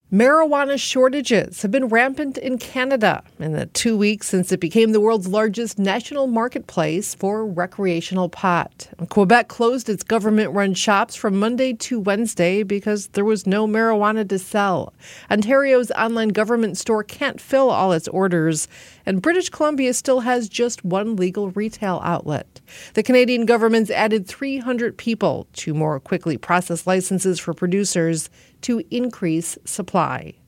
Marijuana shortages have been rampant in Canada in the 2 weeks since it became the world's largest national marketplace for recreational pot. Quebec closed its government-run shops from Monday to Wednesday because there was no marijuana to sell. Ontario's online government store can't fill all its orders, and British Columbia still has just one legal retail outlet. The Canadian government's added 300 people to more quickly process licenses for producers to increase supply.